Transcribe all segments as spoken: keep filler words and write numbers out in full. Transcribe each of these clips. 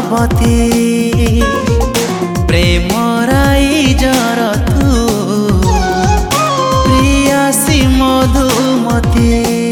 रूपवती प्रेम राई जर तू प्रियासी मधुमती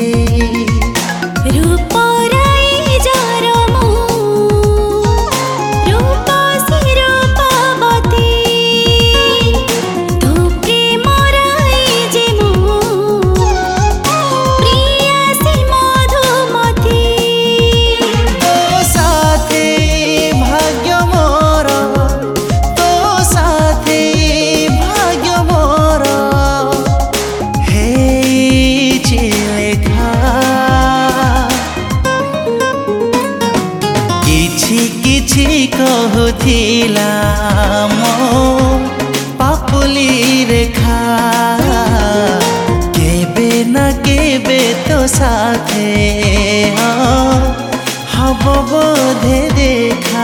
कहूथिला मो पापुली रेखा केबे ना केबे तो साथे हब बोधे देखा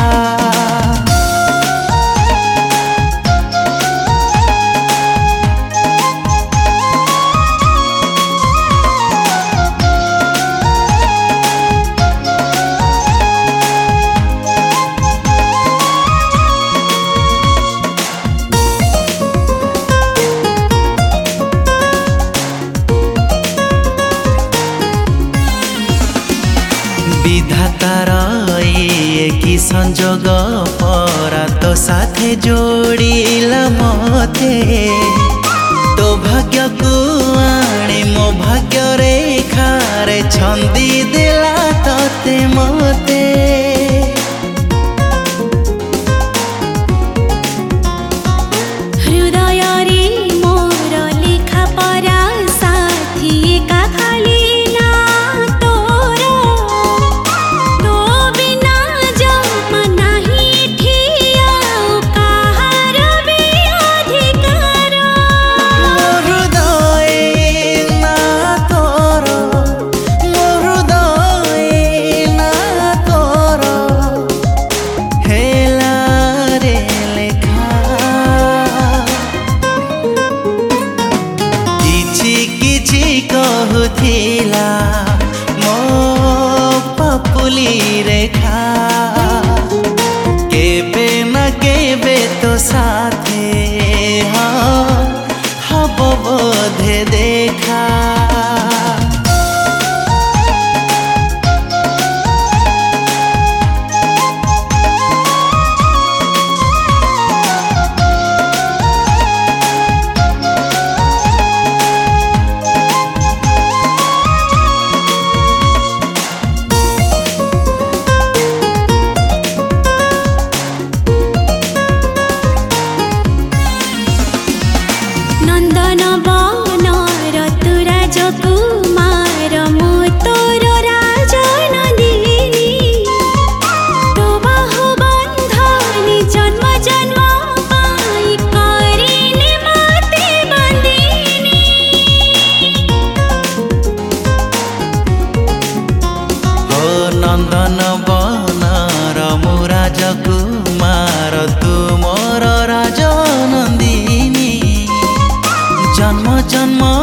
विधातार कि संजोग परा तो साथे जोड़िला मते तो भाग्य को आनी मो भाग्य रेखा रे छंदी दिला तते मते कहूथिला मो पापुली रेखा केबे ना केबे तो साथे हब बोधे देखा नंदन बनर मुराज कुमार तुमर राजनंदिनी जन्म जन्म